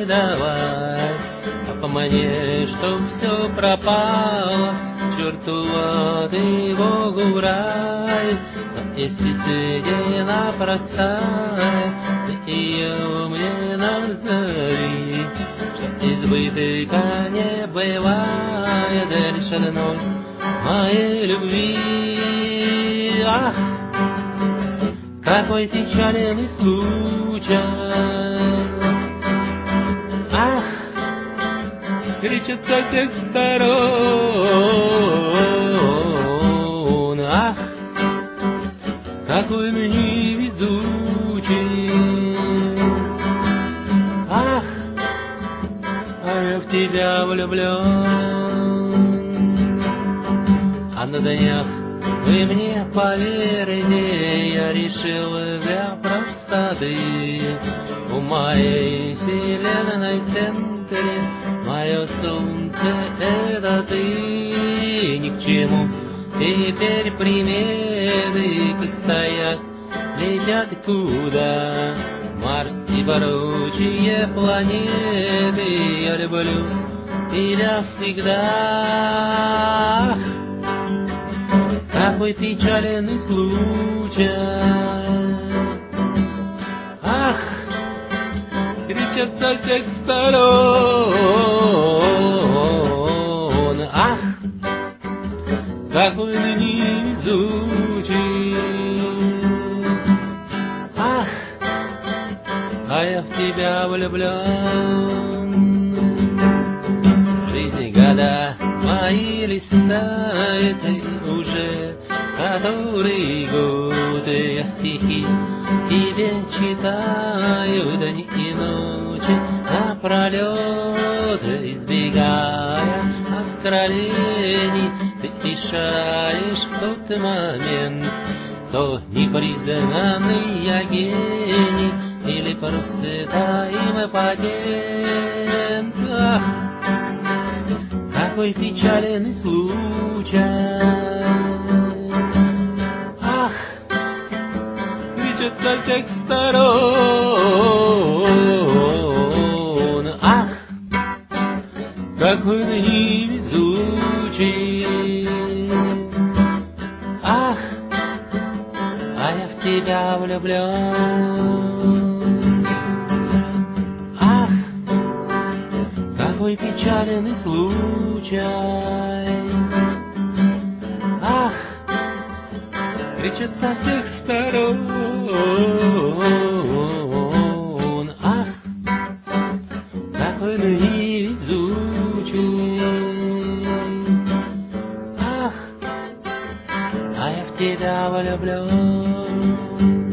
не давай, а по мне, чтоб все пропало, черту ад и Богу рай. Но если ты дело простая, ты ее мне назови, что избытка не бывает лишь одной моей любви. Ах, какой печальный случай! Ах, кричат со всех сторон. Ах, какой мне везучий! Ах, а я в тебя влюблен. А на днях вы мне поверите, я решил для простоты у моей вселенной в центре мое солнце — это ты. Ни к чему теперь приметы, как стоят, летят куда Марс и прочие планеты. Я люблю тебя всегда. Какой печальный случай! Ах, кричат со всех сторон. Ах, какой невезучий! Ах, а я в тебя влюблен. Жизнь года мои листает уже который год. Я стихи тебе читаю дни и ночи напролет, избегая откровений. Ты решаешь в тот момент, кто непризнанный я гений или просто импотент. Ах, какой печальный случай! Ах, кричат со всех сторон. Ах, какой невезучий! Ах, а я в тебя влюблен. Ах, какой печальный случай! Ах, кричат со всех сторон. Ах, какой невезучий! Ах, а я в тебя влюблен.